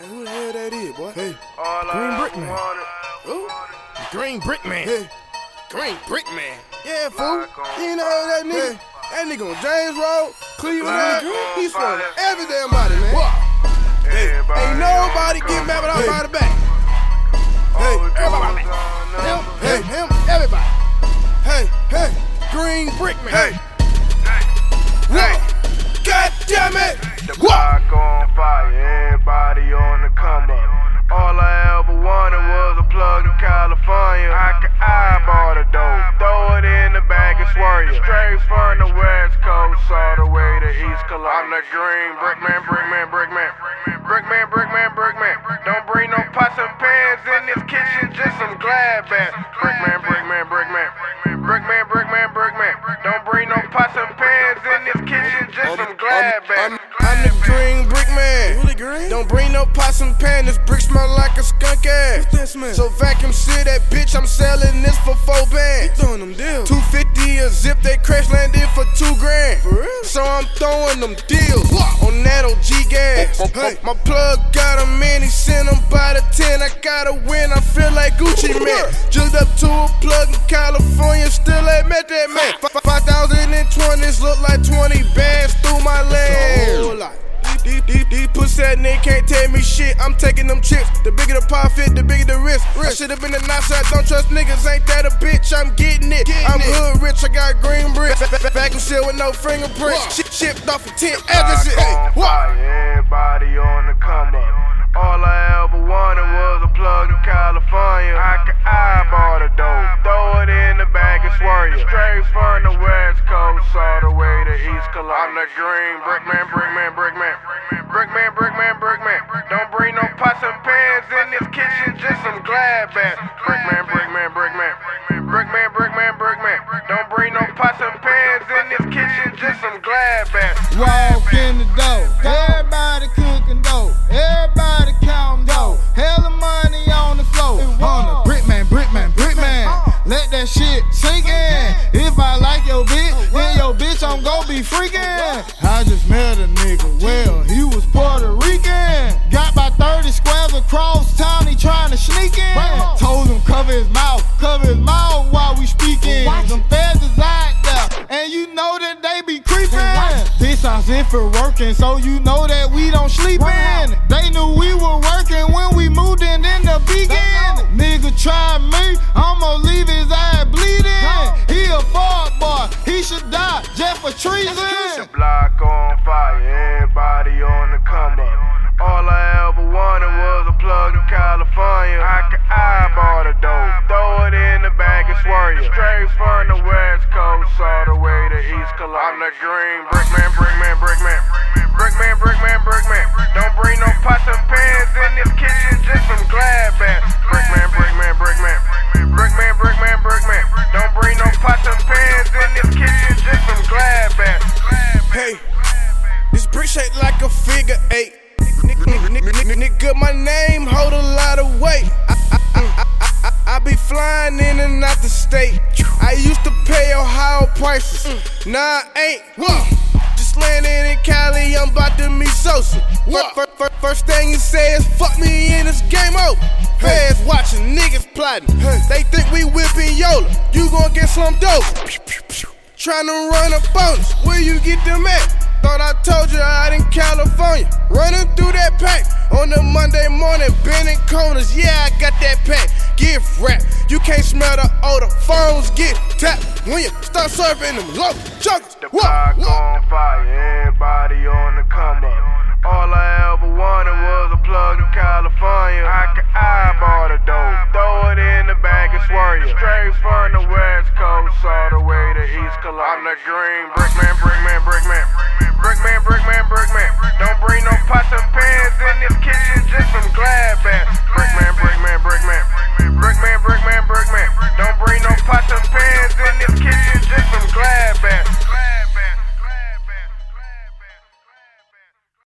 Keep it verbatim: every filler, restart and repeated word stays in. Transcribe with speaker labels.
Speaker 1: Hey, who the hell that is, boy? Hey,
Speaker 2: All
Speaker 1: Green
Speaker 2: I
Speaker 1: Brick
Speaker 2: ever
Speaker 1: Man.
Speaker 2: wanted.
Speaker 1: Who? Green Brick Man.
Speaker 2: Hey.
Speaker 1: Green Brick Man. Yeah, fool.
Speaker 2: Black on
Speaker 1: You know that nigga? That nigga on James Road, Cleveland,
Speaker 2: Black
Speaker 1: nigga.
Speaker 2: on
Speaker 1: He's
Speaker 2: fire.
Speaker 1: from every damn body, man. What? Hey, ain't nobody getting mad without by the back. Hey, everybody. Him, him, him, everybody. Hey, hey, Green Brick Man.
Speaker 2: Hey,
Speaker 1: What? God damn it.
Speaker 2: the
Speaker 1: What?
Speaker 2: block on fire, everybody on the come up. All I ever wanted was a plug in California. I can eyeball the dope, throw it in the bag and swerve you. Straight from the West Coast all the way to East Columbia. I'm the Green Brick Man, Brick Man, Brick Man. Brick Man, Brick Man, Brick Man. Don't bring no pots and pans in this kitchen, just some glad bags. Brick Man, Brick Man, Brick Man. Brick Man, Brick Man, Brick Man. Don't bring no pots and pans in this kitchen, just some glad bags.
Speaker 1: I'm, I'm the Green Brick Man. Really green? Don't bring no pots and pans. This brick smell like a skunk ass. What's that smell? So vacuum seal that bitch. I'm selling this for four bands. You throwing them deals? Two fifty a zip. They crash landed for two grand. For real? So I'm throwing them deals on that O G gas. Hey, my plug got a man. He sent him by the ten. I gotta win. I feel like Gucci Man. Jugged up to a plug in California. Still ain't met that man. Five thousand twenties look like twenty bands through my legs. These, these, these pussy ass niggas can't tell me shit. I'm taking them chips. The bigger the pie fit, the bigger the risk. I should've been a nice I don't trust niggas. Ain't that a bitch? I'm getting it. Getting I'm it. Hood rich. I got green bricks. Vacuum seal with no fingerprints. Shit shipped off of ten addresses. Hey, what?
Speaker 2: Everybody on the come up. All I ever wanted was a plug in California. I can eyeball the dope, throw it in the bag and swerve you. Straight from the West Coast all the way to East Columbia. I'm the Green Brick Man, Brick Man, Brick Man. Brick Man, Brick Man, Brick Man. Don't bring no pots and pans in this kitchen, just some glad bags. Brick Man, Brick Man, Brick Man. Brick Man, Brick Man, Brick Man. Don't bring no pots and pans in this kitchen, just some glad bags.
Speaker 3: Walk in the door, everybody cooking dough, everybody counting dough, hella money on the floor. On the Brick Man, Brick Man, Brick Man, let that shit sink in. If I like your bitch, then your bitch I'm gon' be freaking. I just met a nigga, well, he was Puerto Rican. Got about thirty squares across town, he trying to sneak in. Told him cover his mouth, cover his mouth while we speaking. Them feds is out there, and you know that they be creeping. This house in for working, so you know that we don't sleep in. They knew we were working when we moved in in the beginning. Nigga try me, I'ma leave his ass bleeding. He a fart boy, he should die just for treason.
Speaker 2: The block on fire, everybody on the come up. All I ever wanted was a plug in California. I can eyeball the dope, throw it in the bag and swerve you. Straight from the West Coast all the way to East Columbia. I'm the Green Brick Man, Brick Man, Brick Man. Brick Man, Brick Man, Brick Man. Don't bring no pots and pans in this kitchen, just some glad bags. Brick Man, Brick Man, Brick Man. Brick Man, Brick Man, Brick Man. Don't bring no pots and pans in this kitchen, just some glad bags.
Speaker 1: Hey, this brick shaped like a figure eight. Nigga, my name hold a lot of weight. I, I, I, I, I be flying in and out the state. I used to pay Ohio prices. Nah, I ain't. Whoa. Just landed in Cali, I'm about to meet Sosa. First, first, first thing you say is fuck me in this game over. Fans watching, niggas plotting. They think we whipping Yola. You gon' get slumped over. Tryna run a bonus. Where you get them at? Thought I told you out in California. Running through that pack on the Monday morning, bending corners. Yeah, I got that pack. Gift wrap. You can't smell the odor. Phones get tapped when you start surfing them low junkers.
Speaker 2: The block on fire, everybody on the come up. All I ever wanted was a plug in California. I can eyeball the dope, throw it in the bag and swerve you. Straight from the West Coast all the way to East Columbia. I'm the Green Brick Man, Brick Man, Brick Man. Brick Man, Brick Man, Brick Man. Don't bring no pots and pans in this kitchen, just some glad bags.